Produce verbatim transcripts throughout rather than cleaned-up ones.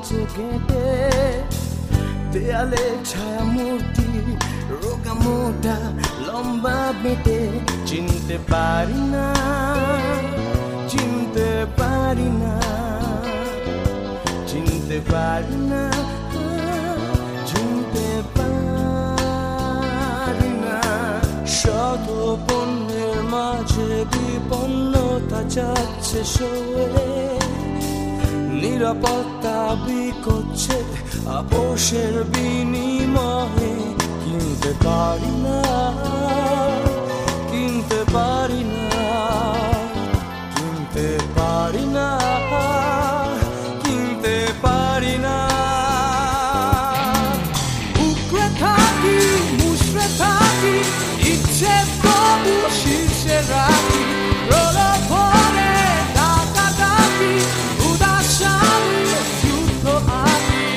আছে কেটে দেয়ালে ছায়া মূর্তি রোগা মোটা লম্বা বেটে চিনতে পারি না চিনতে পারি না চিনতে পারি না চিনতে পারি না শত পণ্যের মাঝে বিপন্নতা যাচ্ছে সয়ে নিরাপত্তা বিকোচ্ছে আপোষের বিনিময়ে কিনতে পারি না কিনতে পারি না কিনতে পারি না কিনতে পারি না উকড়ে থাকি মুষড়ে থাকি ইচ্ছে তবু শীর্ষে রাখি প্রলোভনে ডাকাডাকি উদাসামি যুদ্ধ আঁকি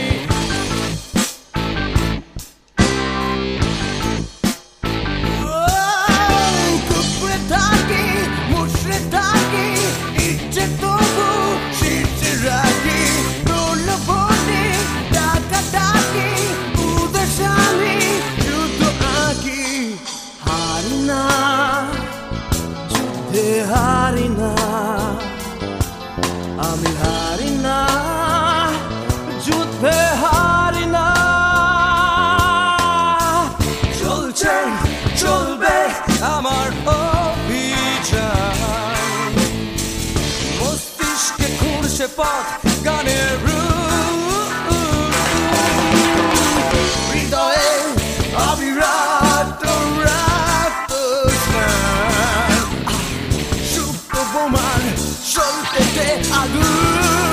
উকড়ে থাকি মুষড়ে থাকি ইচ্ছে তবু শীর্ষে রাখি প্রলোভনে ডাকাডাকি উদাসামি যুদ্ধ আঁকি হারি না যুদ্ধে হারি না আমি হারি না যুদ্ধে হারি না চলছে চলবে আমার অভিযান মস্তিষ্কে ঘুরছে পথ গানের রূপ হৃদয়ে অবিরাট রাত সুপ্ত বোমার চলতেছে আগুন